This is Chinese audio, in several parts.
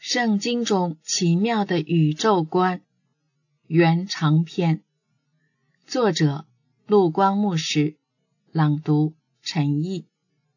圣经中奇妙的宇宙观原长篇，作者陆光牧师，朗读陈毅。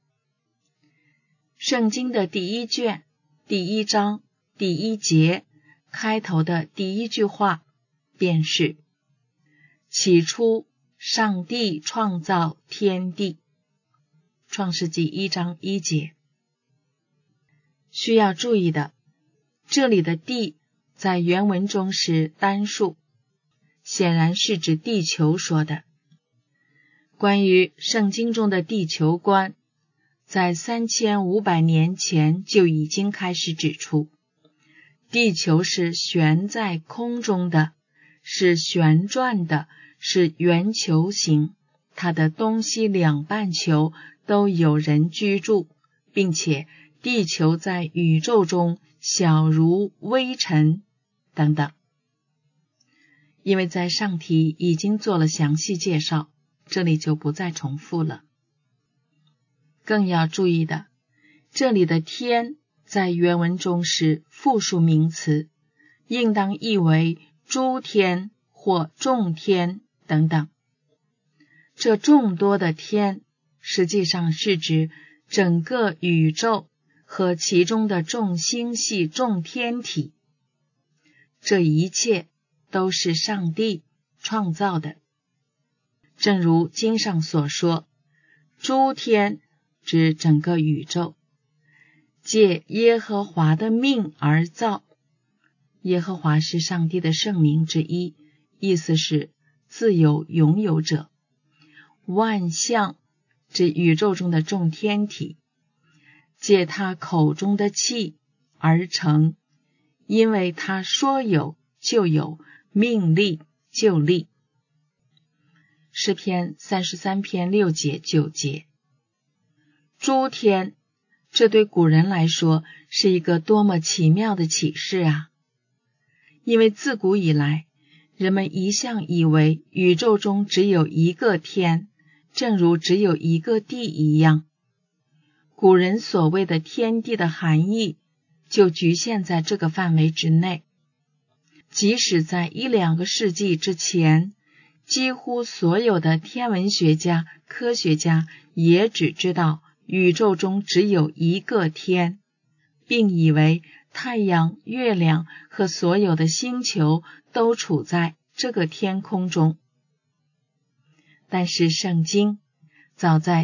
圣经的第一卷第一章第一节开头的第一句话便是：起初上帝创造天地。创世纪1章1节。需要注意的，这里的地在原文中是单数，显然是指地球说的。关于圣经中的地球观，在3500年前就已经开始指出，地球是悬在空中的，是旋转的，是圆球形，它的东西两半球都有人居住，并且地球在宇宙中小如微尘等等。因为在上题已经做了详细介绍，这里就不再重复了。更要注意的，这里的天在原文中是复数名词，应当译为诸天或众天等等。这众多的天实际上是指整个宇宙和其中的众星系、众天体，这一切都是上帝创造的。正如经上所说，诸天指整个宇宙，借耶和华的命而造。耶和华是上帝的圣名之一，意思是自有拥有者。万象指宇宙中的众天体，借他口中的气而成，因为他说有就有，命立就立。诗篇33篇6节9节。诸天，这对古人来说是一个多么奇妙的启示啊！因为自古以来，人们一向以为宇宙中只有一个天，正如只有一个地一样。古人所谓的天地的含义就局限在这个范围之内。即使在1-2个世纪之前，几乎所有的天文学家、科学家也只知道宇宙中只有一个天，并以为太阳、月亮和所有的星球都处在这个天空中。但是圣经早在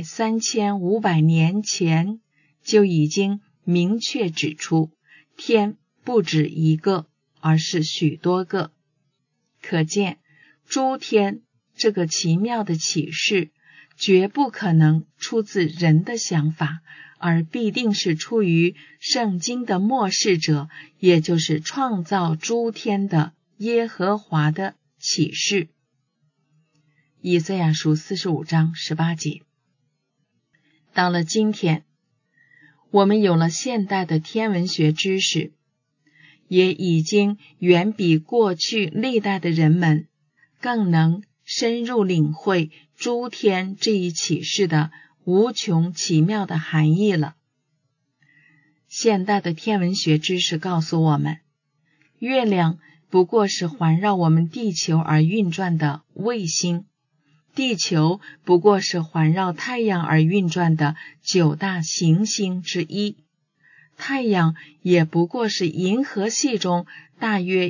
3500年前就已经明确指出，天不止一个，而是许多个。可见诸天这个奇妙的启示绝不可能出自人的想法，而必定是出于圣经的默示者，也就是创造诸天的耶和华的启示。以赛亚书45章18节。到了今天，我们有了现代的天文学知识，也已经远比过去历代的人们更能深入领会诸天这一启示的无穷奇妙的含义了。现代的天文学知识告诉我们，月亮不过是环绕我们地球而运转的卫星，地球不过是环绕太阳而运转的9大行星之一，太阳也不过是银河系中大约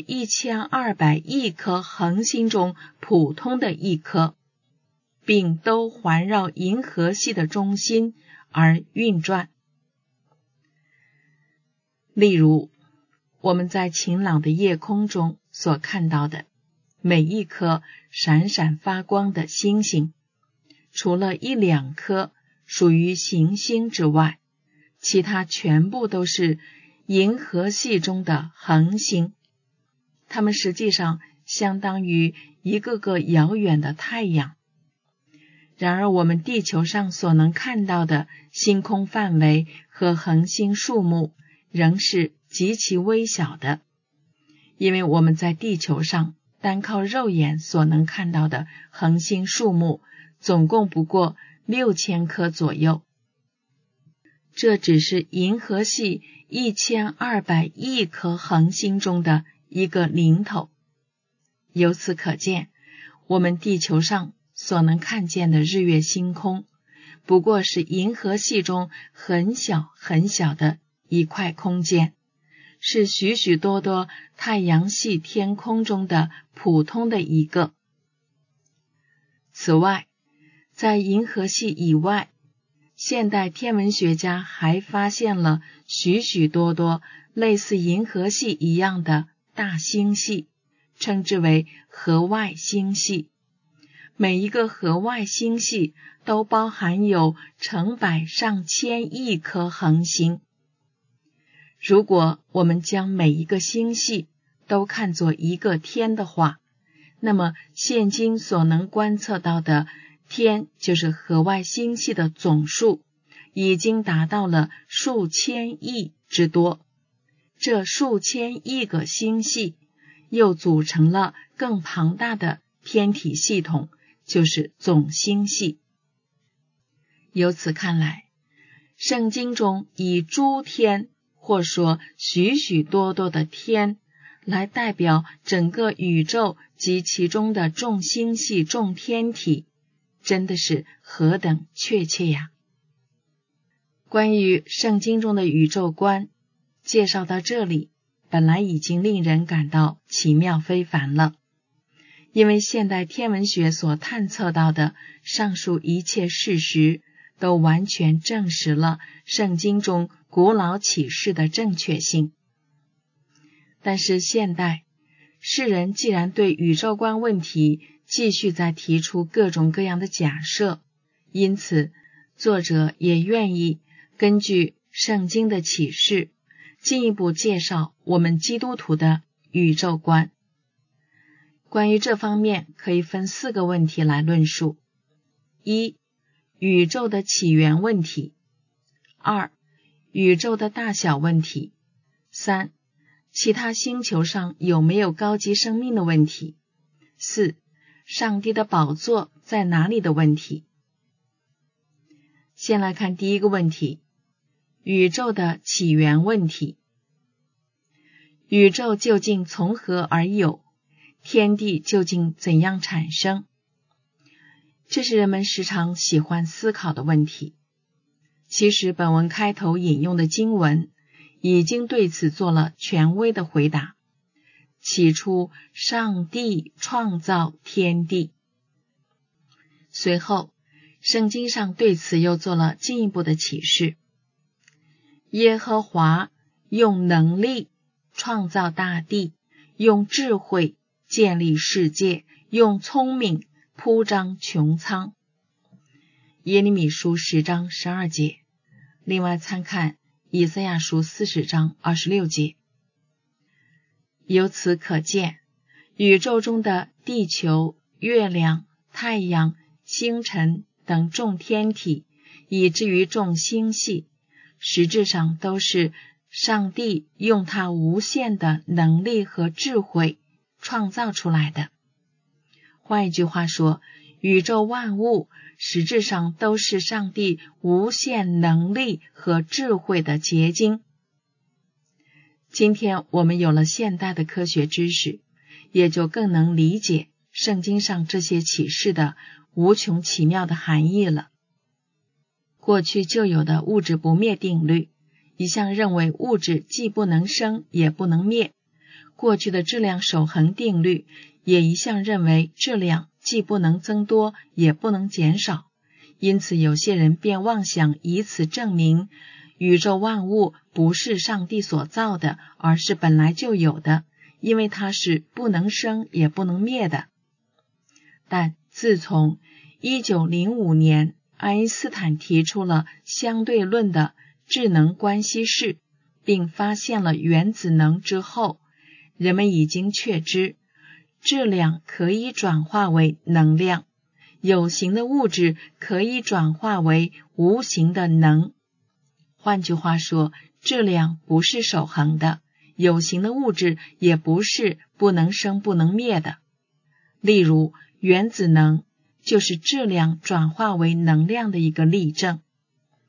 1200亿颗恒星中普通的一颗，并都环绕银河系的中心而运转。例如，我们在晴朗的夜空中所看到的每一颗闪闪发光的星星，除了1-2颗属于行星之外，其他全部都是银河系中的恒星。它们实际上相当于一个个遥远的太阳。然而我们地球上所能看到的星空范围和恒星数目仍是极其微小的，因为我们在地球上单靠肉眼所能看到的恒星数目总共不过6000颗左右。这只是银河系 1200亿颗恒星中的一个零头。由此可见，我们地球上所能看见的日月星空，不过是银河系中很小很小的一块空间，是许许多多太阳系天空中的普通的一个。此外，在银河系以外，现代天文学家还发现了许许多多类似银河系一样的大星系，称之为河外星系。每一个河外星系都包含有成百上千亿颗恒星。如果我们将每一个星系都看作一个天的话，那么现今所能观测到的天，就是河外星系的总数，已经达到了数千亿之多。这数千亿个星系又组成了更庞大的天体系统，就是总星系。由此看来，圣经中以诸天，或说许许多多的天，来代表整个宇宙及其中的众星系、众天体，真的是何等确切呀！关于圣经中的宇宙观介绍到这里，本来已经令人感到奇妙非凡了，因为现代天文学所探测到的上述一切事实，都完全证实了圣经中古老启示的正确性。但是现代世人既然对宇宙观问题继续在提出各种各样的假设，因此作者也愿意根据圣经的启示，进一步介绍我们基督徒的宇宙观。关于这方面，可以分4个问题来论述： 1. 宇宙的起源问题； 2. 宇宙的大小问题； 3. 其他星球上有没有高级生命的问题； 4. 上帝的宝座在哪里的问题。先来看第一个问题，宇宙的起源问题。宇宙究竟从何而有？天地究竟怎样产生？这是人们时常喜欢思考的问题。其实本文开头引用的经文已经对此做了权威的回答。起初，上帝创造天地。随后，圣经上对此又做了进一步的启示。耶和华用能力创造大地，用智慧建立世界，用聪明铺张穹苍。耶利米书10章12节，另外参看以赛亚书40章26节。由此可见，宇宙中的地球、月亮、太阳、星辰等众天体，以至于众星系，实质上都是上帝用他无限的能力和智慧创造出来的。换一句话说，宇宙万物实质上都是上帝无限能力和智慧的结晶。今天我们有了现代的科学知识，也就更能理解圣经上这些启示的无穷奇妙的含义了。过去就有的物质不灭定律，一向认为物质既不能生也不能灭；过去的质量守恒定律也一向认为质量既不能增多也不能减少。因此有些人便妄想以此证明宇宙万物不是上帝所造的，而是本来就有的，因为它是不能生也不能灭的。但自从1905年爱因斯坦提出了相对论的质能关系式，并发现了原子能之后，人们已经确知质量可以转化为能量，有形的物质可以转化为无形的能。换句话说，质量不是守恒的，有形的物质也不是不能生不能灭的。例如，原子能就是质量转化为能量的一个例证。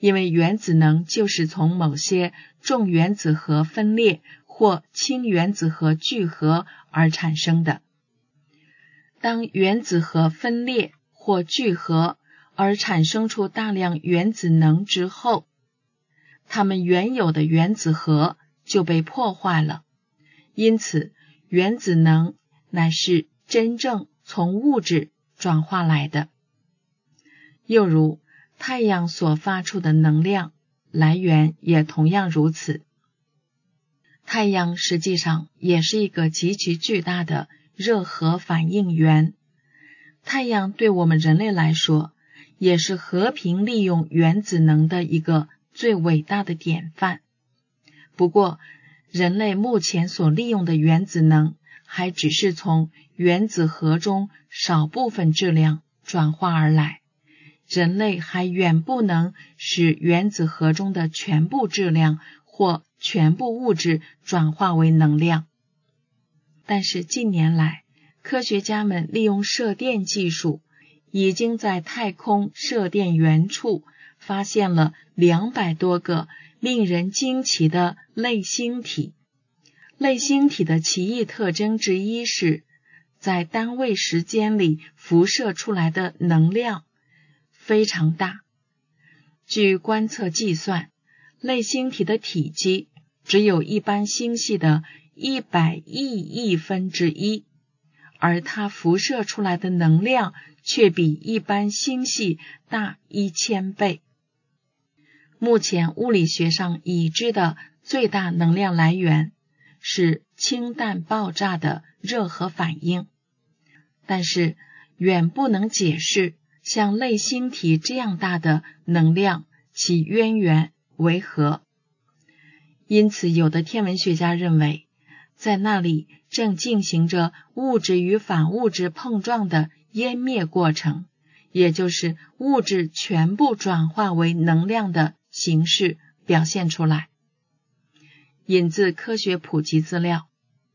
因为原子能就是从某些重原子核分裂或氢原子核聚合而产生的。当原子核分裂或聚合而产生出大量原子能之后，它们原有的原子核就被破坏了，因此原子能乃是真正从物质转化来的。又如太阳所发出的能量来源也同样如此。太阳实际上也是一个极其巨大的热核反应源。太阳对我们人类来说，也是和平利用原子能的一个最伟大的典范。不过，人类目前所利用的原子能，还只是从原子核中少部分质量转化而来。人类还远不能使原子核中的全部质量或全部物质转化为能量。但是近年来，科学家们利用射电技术，已经在太空射电源处发现了200多个令人惊奇的类星体。类星体的奇异特征之一是，在单位时间里辐射出来的能量非常大。据观测计算，类星体的体积只有一般星系的100亿分之一，而它辐射出来的能量却比一般星系大1000倍。目前物理学上已知的最大能量来源是氢弹爆炸的热核反应，但是远不能解释像类星体这样大的能量其渊源为何。因此有的天文学家认为，在那里正进行着物质与反物质碰撞的湮灭过程，也就是物质全部转化为能量的形式表现出来。引自科学普及资料。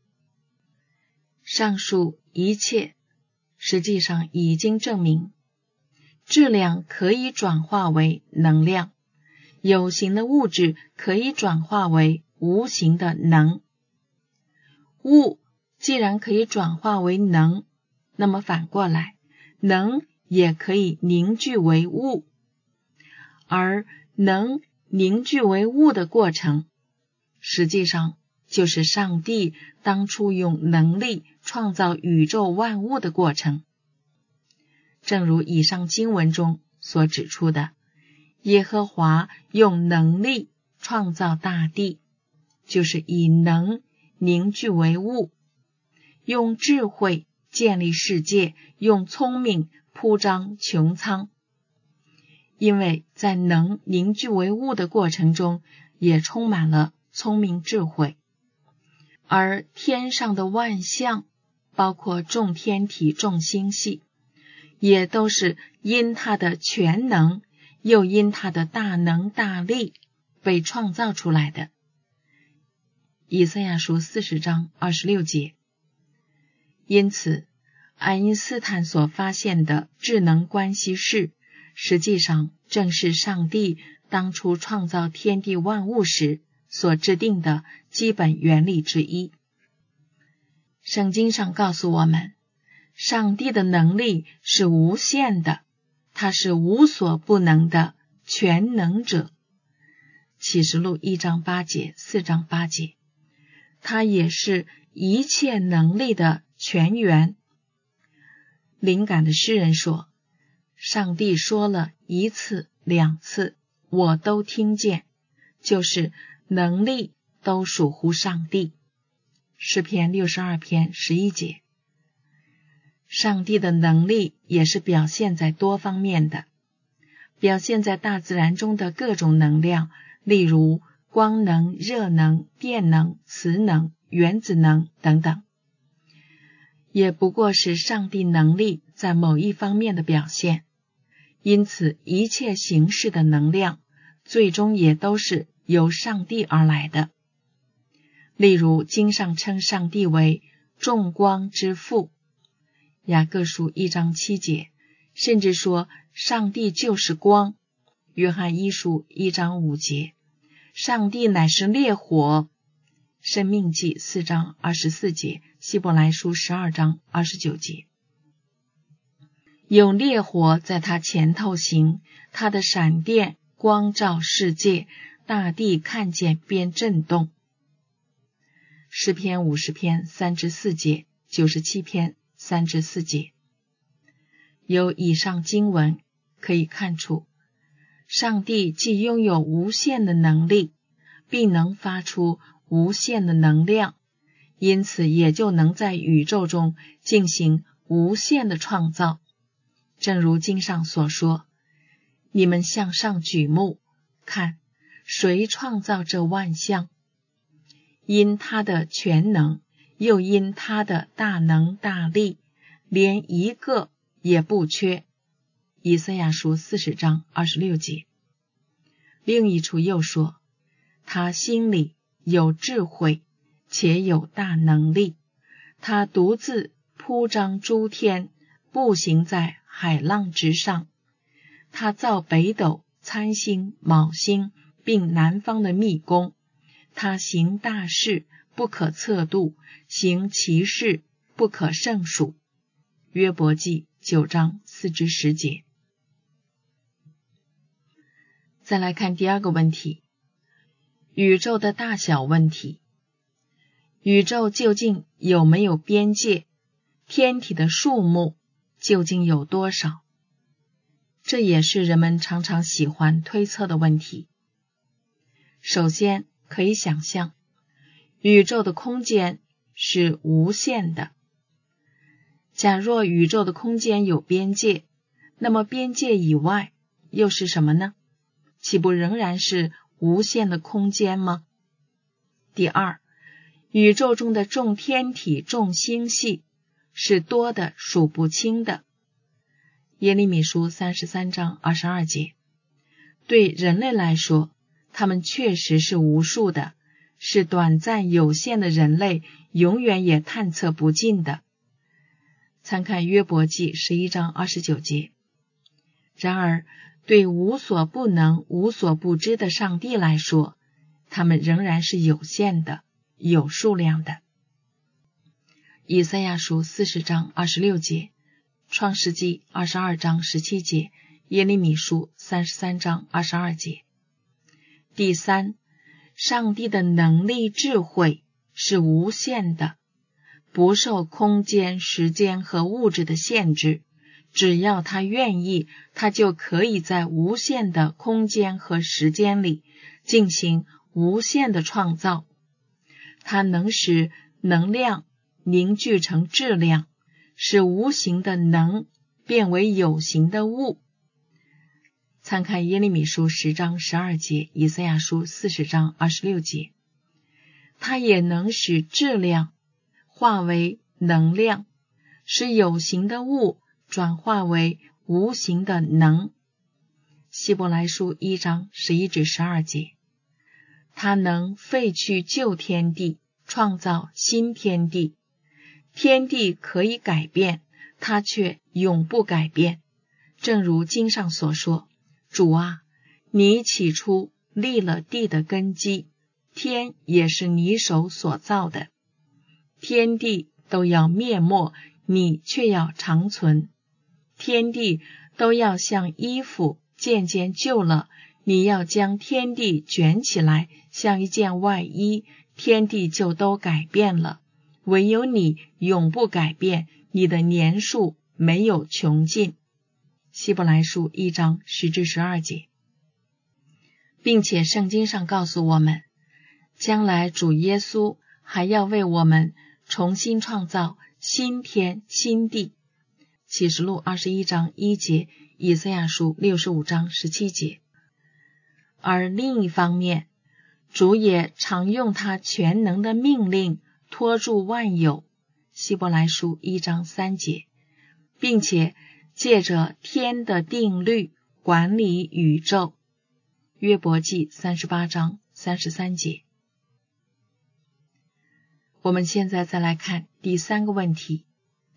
上述一切实际上已经证明，质量可以转化为能量，有形的物质可以转化为无形的能。物既然可以转化为能，那么反过来，能也可以凝聚为物。而能凝聚为物的过程，实际上就是上帝当初用能力创造宇宙万物的过程。正如以上经文中所指出的，耶和华用能力创造大地，就是以能凝聚为物，用智慧建立世界，用聪明铺张穹苍。因为在能凝聚为物的过程中，也充满了聪明智慧。而天上的万象，包括众天体、众星系，也都是因他的全能，又因他的大能大力被创造出来的。以赛亚书40章26节。因此，爱因斯坦所发现的智能关系式，实际上正是上帝当初创造天地万物时所制定的基本原理之一。圣经上告诉我们，上帝的能力是无限的，他是无所不能的全能者。启示录1章8节、4章8节。他也是一切能力的泉源。灵感的诗人说，上帝说了1次、2次，我都听见，就是能力都属乎上帝。诗篇62篇11节。上帝的能力也是表现在多方面的，表现在大自然中的各种能量，例如光能、热能、电能、磁能、原子能等等，也不过是上帝能力在某一方面的表现。因此一切形式的能量最终也都是由上帝而来的。例如经上称上帝为众光之父，雅各书1章7节，甚至说上帝就是光， 约翰一书1章5节，上帝乃是烈火。申命记4章24节，希伯来书12章29节。有烈火在他前头行，他的闪电光照世界，大地看见便震动。诗篇50篇3-4节，97篇3-4节。由以上经文可以看出，上帝既拥有无限的能力，并能发出无限的能量，因此也就能在宇宙中进行无限的创造。正如经上所说，你们向上举目，看，谁创造这万象？因他的全能，又因他的大能大力，连一个也不缺。以赛亚书40章26节。另一处又说，他心里有智慧，且有大能力，他独自铺张诸天，步行在海浪之上。他造北斗、参星、昴星，并南方的密宫。他行大事，不可测度，行奇事，不可胜数。约伯记9章4-10节。再来看第二个问题，宇宙的大小问题。宇宙究竟有没有边界？天体的数目究竟有多少？这也是人们常常喜欢推测的问题。首先可以想象，宇宙的空间是无限的。假若宇宙的空间有边界，那么边界以外又是什么呢？岂不仍然是无限的空间吗？第二，宇宙中的众天体、众星系是多的数不清的。耶利米书33章22节。对人类来说，他们确实是无数的，是短暂有限的人类永远也探测不尽的。参看约伯记11章29节。然而，对无所不能、无所不知的上帝来说，他们仍然是有限的，有数量的。以赛亚书40章26节，创世纪22章17节，耶利米书33章22节。第三，上帝的能力智慧是无限的，不受空间、时间和物质的限制。只要他愿意，他就可以在无限的空间和时间里进行无限的创造。他能使能量凝聚成质量，使无形的能变为有形的物。参看耶利米书10章12节，以赛亚书40章26节。他也能使质量化为能量，使有形的物转化为无形的能。希伯来书1章11-12节。他能废去旧天地，创造新天地。天地可以改变，他却永不改变。正如经上所说，主啊，你起初立了地的根基，天也是你手所造的。天地都要灭没，你却要长存。天地都要像衣服渐渐旧了，你要将天地卷起来，像一件外衣，天地就都改变了。唯有你永不改变，你的年数没有穷尽。希伯来书1章10-12节。并且圣经上告诉我们，将来主耶稣还要为我们重新创造新天新地。启示录21章1节，以赛亚书65章17节。而另一方面，主也常用他全能的命令托住万有，希伯来书1章3节，并且借着天的定律管理宇宙，约伯记38章33节。我们现在再来看第三个问题，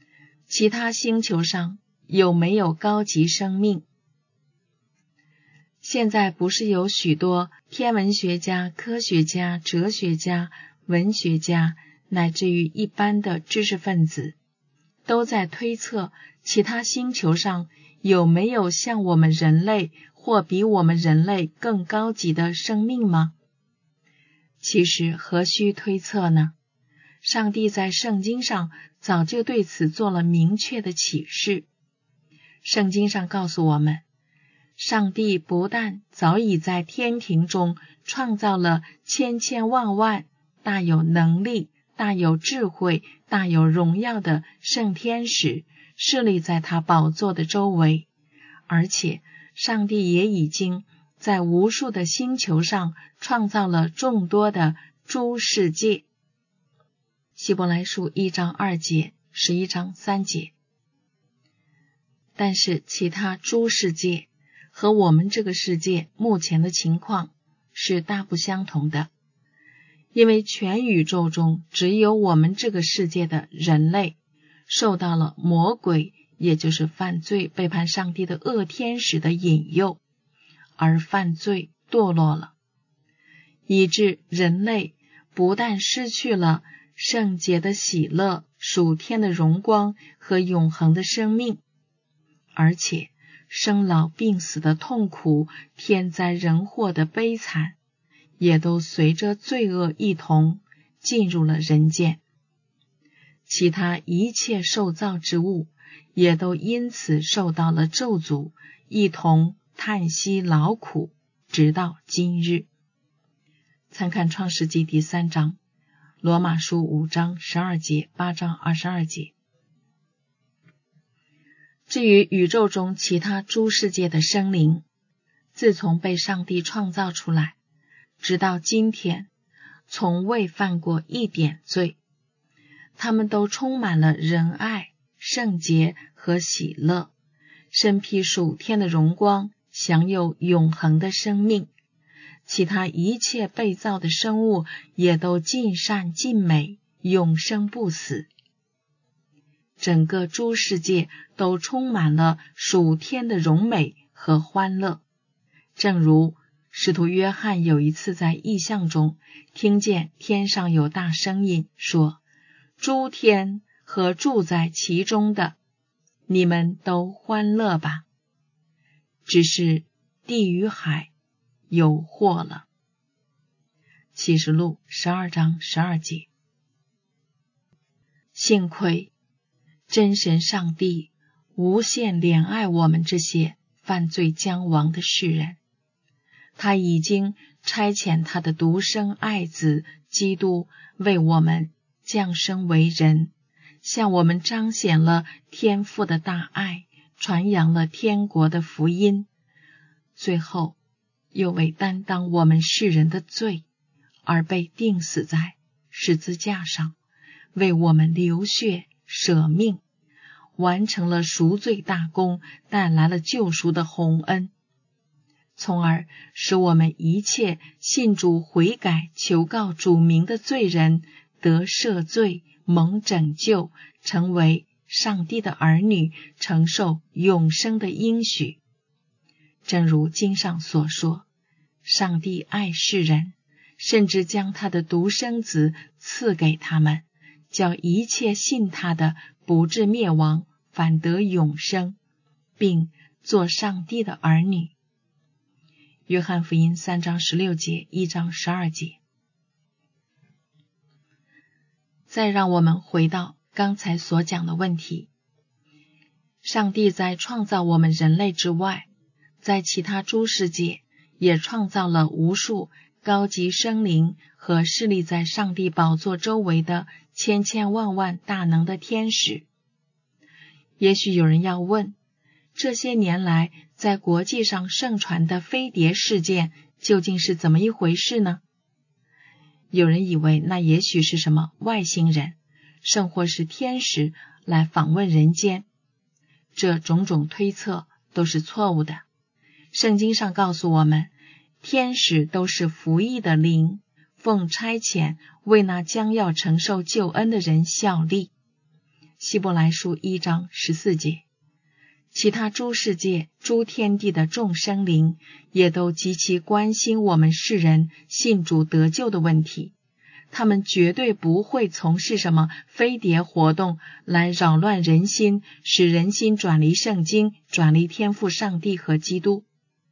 其他星球上有没有高级生命？ 现在不是有许多天文学家、科学家、哲学家、文学家，乃至于一般的知识分子，都在推测其他星球上有没有像我们人类或比我们人类更高级的生命吗？其实何须推测呢？上帝在圣经上早就对此做了明确的启示。圣经上告诉我们，上帝不但早已在天庭中创造了千千万万大有能力、大有智慧、大有荣耀的圣天使侍立在他宝座的周围，而且上帝也已经在无数的星球上创造了众多的诸世界。希伯来书1章2节、11章3节。但是其他诸世界和我们这个世界目前的情况是大不相同的，因为全宇宙中只有我们这个世界的人类受到了魔鬼，也就是犯罪背叛上帝的恶天使的引诱，而犯罪堕落了，以致人类不但失去了圣洁的喜乐、属天的荣光和永恒的生命，而且生老病死的痛苦、天灾人祸的悲惨，也都随着罪恶一同进入了人间。其他一切受造之物也都因此受到了咒诅，一同叹息劳苦，直到今日。参看创世纪第3章，罗马书5章12节、8章22节。至于宇宙中其他诸世界的生灵，自从被上帝创造出来，直到今天，从未犯过一点罪。他们都充满了仁爱、圣洁和喜乐，身披属天的荣光，享有永恒的生命。其他一切被造的生物也都尽善尽美，永生不死。整个诸世界都充满了属天的荣美和欢乐，正如使徒约翰有一次在异象中听见天上有大声音说：诸天和住在其中的，你们都欢乐吧。只是地与海有祸了。启示录12章12节。幸亏真神上帝无限怜爱我们这些犯罪将亡的世人，他已经差遣他的独生爱子基督为我们降生为人，向我们彰显了天父的大爱，传扬了天国的福音，最后又为担当我们世人的罪而被钉死在十字架上，为我们流血舍命，完成了赎罪大功，带来了救赎的宏恩，从而使我们一切信主悔改求告主名的罪人得赦罪，蒙拯救，成为上帝的儿女，承受永生的应许。正如经上所说，上帝爱世人，甚至将他的独生子赐给他们，叫一切信他的不至灭亡，反得永生，并做上帝的儿女。约翰福音3章16节、1章12节。再让我们回到刚才所讲的问题，上帝在创造我们人类之外，在其他诸世界也创造了无数高级生灵和侍立在上帝宝座周围的千千万万大能的天使。也许有人要问，这些年来在国际上盛传的飞碟事件究竟是怎么一回事呢？有人以为那也许是什么外星人，甚或是天使来访问人间。这种种推测都是错误的。圣经上告诉我们，天使都是服役的灵，奉差遣为那将要承受救恩的人效力。希伯来书1章14节。 其他诸世界、诸天地的众生灵也都极其关心我们世人信主得救的问题，他们绝对不会从事什么飞碟活动来扰乱人心，使人心转离圣经，转离天父上帝和基督。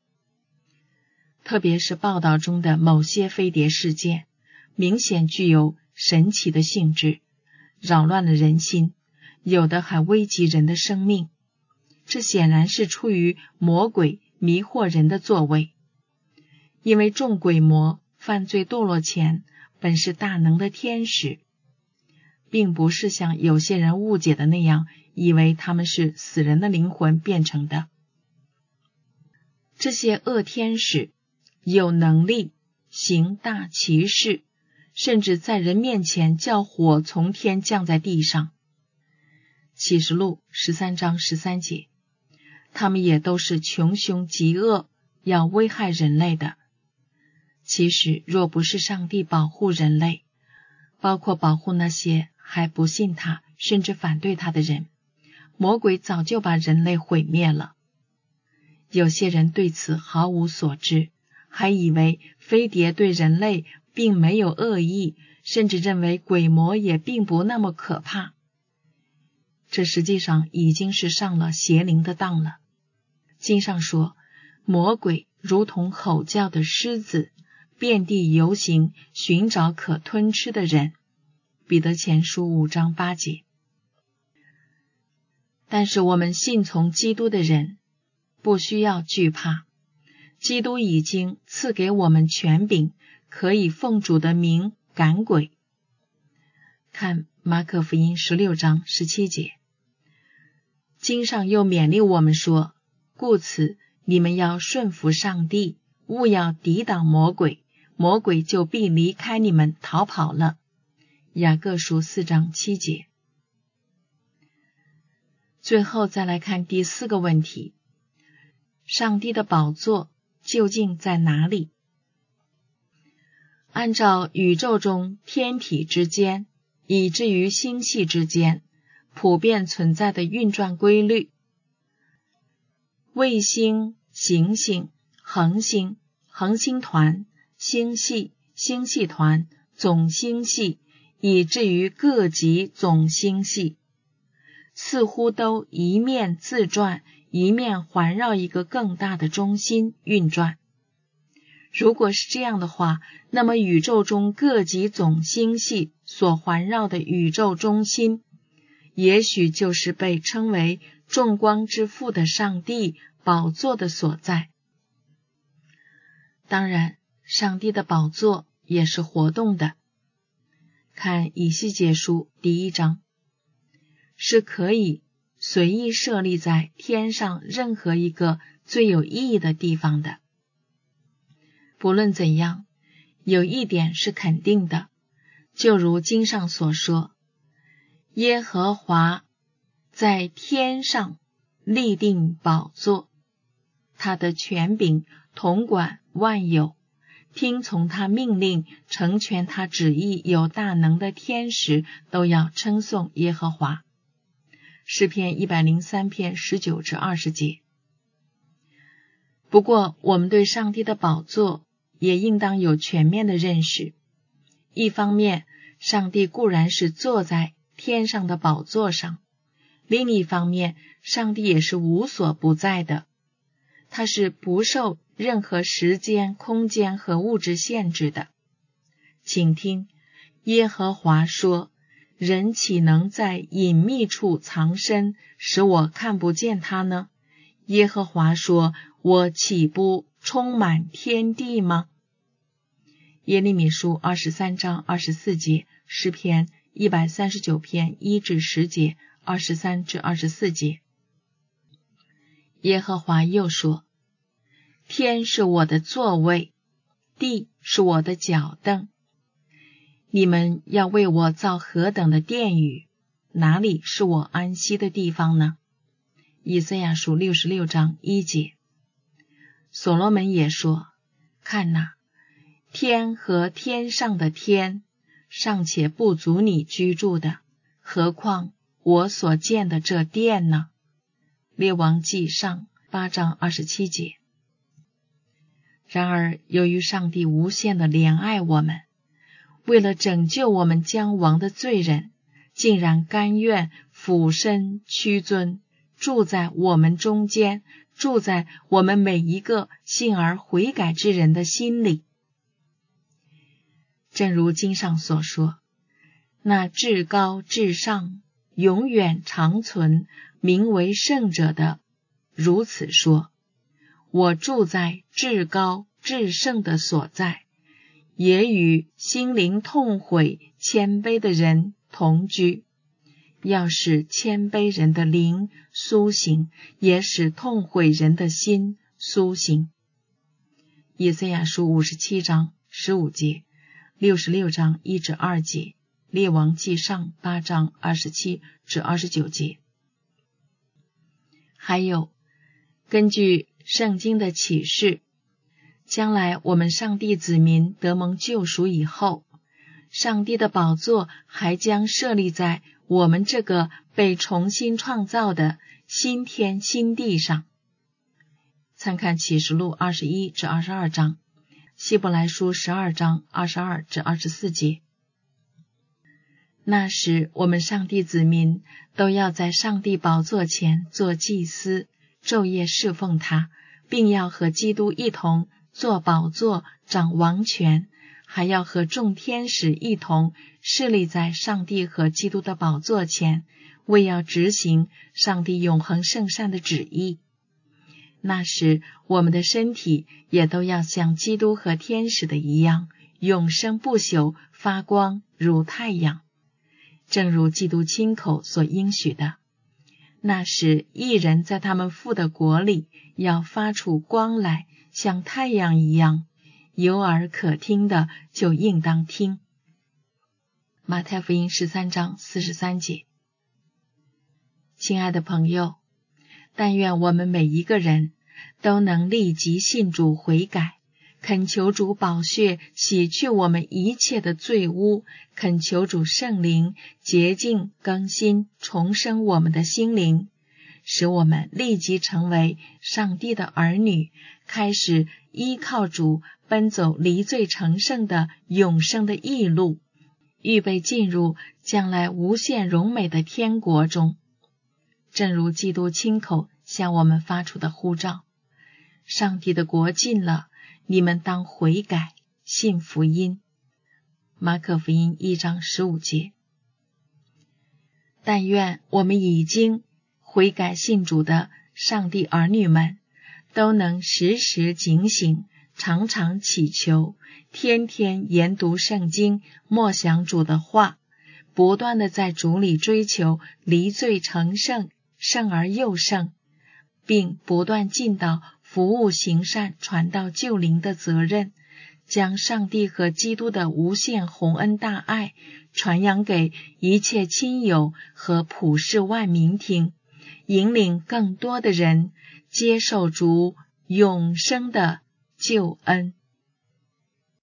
特别是报道中的某些飞碟事件，明显具有神奇的性质，扰乱了人心，有的还危及人的生命。这显然是出于魔鬼迷惑人的作为，因为众鬼魔犯罪堕落前本是大能的天使，并不是像有些人误解的那样，以为他们是死人的灵魂变成的。这些恶天使有能力行大奇事，甚至在人面前叫火从天降在地上。启示录13章13节，他们也都是穷凶极恶，要危害人类的。其实若不是上帝保护人类，包括保护那些还不信他甚至反对他的人，魔鬼早就把人类毁灭了。有些人对此毫无所知，还以为飞碟对人类并没有恶意，甚至认为鬼魔也并不那么可怕。这实际上已经是上了邪灵的当了。经上说，魔鬼如同吼叫的狮子，遍地游行，寻找可吞吃的人。彼得前书5章8节。但是我们信从基督的人不需要惧怕，基督已经赐给我们权柄，可以奉主的名赶鬼。看马可福音16章17节。经上又勉励我们说，故此你们要顺服上帝，勿要抵挡魔鬼，魔鬼就必离开你们逃跑了。雅各书4章7节。最后再来看第4个问题，上帝的宝座究竟在哪里？按照宇宙中天体之间以至于星系之间普遍存在的运转规律，卫星、行星、恒星、恒星团、星系、星系团、总星系，以至于各级总星系，似乎都一面自转，一面环绕一个更大的中心运转。如果是这样的话，那么宇宙中各级总星系所环绕的宇宙中心，也许就是被称为众光之父的上帝宝座的所在。当然，上帝的宝座也是活动的。看以西结书1章，是可以随意设立在天上任何一个最有意义的地方的。不论怎样，有一点是肯定的，就如经上所说，耶和华在天上立定宝座，他的权柄统管万有，听从他命令，成全他旨意有大能的天使都要称颂耶和华。诗篇103篇19至20节。不过我们对上帝的宝座也应当有全面的认识。一方面，上帝固然是坐在天上的宝座上，另一方面，上帝也是无所不在的，他是不受任何时间、空间和物质限制的。请听，耶和华说，人岂能在隐秘处藏身，使我看不见他呢？耶和华说，我岂不充满天地吗？耶利米书23章24节，诗篇139篇1至10节，23至24节。耶和华又说，天是我的座位，地是我的脚凳。你们要为我造何等的殿宇，哪里是我安息的地方呢？以赛亚书66章1节。所罗门也说，看哪，天和天上的天尚且不足你居住的，何况我所建的这殿呢？ 列王纪上8章27节。然而，由于上帝无限的怜爱我们，为了拯救我们将亡的罪人，竟然甘愿俯身屈尊，住在我们中间，住在我们每一个信而悔改之人的心里。正如经上所说，那至高至上永远长存名为圣者的如此说，我住在至高至圣的所在，也与心灵痛悔谦卑的人同居，要使谦卑人的灵苏醒，也使痛悔人的心苏醒。以赛亚书57章15节，66章1至2节，列王纪上8章27至29节。还有，根据圣经的启示，将来我们上帝子民得蒙救赎以后，上帝的宝座还将设立在我们这个被重新创造的新天新地上。参看启示录21至22章，希伯来书12章22至24节。那时我们上帝子民都要在上帝宝座前做祭司，昼夜侍奉他，并要和基督一同坐宝座掌王权，还要和众天使一同侍立在上帝和基督的宝座前，为要执行上帝永恒圣善的旨意。那时我们的身体也都要像基督和天使的一样，永生不朽，发光如太阳，正如基督亲口所应许的。那时义人在他们父的国里要发出光来，像太阳一样，有耳可听的就应当听。马太福音13章43节。亲爱的朋友，但愿我们每一个人都能立即信主悔改，恳求主宝血洗去我们一切的罪污，恳求主圣灵洁净更新重生我们的心灵，使我们立即成为上帝的儿女，开始依靠主奔走离罪成圣的永生的义路，预备进入将来无限荣美的天国中。正如基督亲口向我们发出的呼召，上帝的国近了，你们当悔改，信福音。马可福音1章15节。但愿我们已经悔改信主的上帝儿女们，都能时时警醒，常常祈求，天天研读圣经，默想主的话，不断地在主里追求离罪成圣，圣而又圣，并不断尽到服务行善传道救灵的责任，将上帝和基督的无限宏恩大爱传扬给一切亲友和普世万民听，引领更多的人接受主永生的救恩。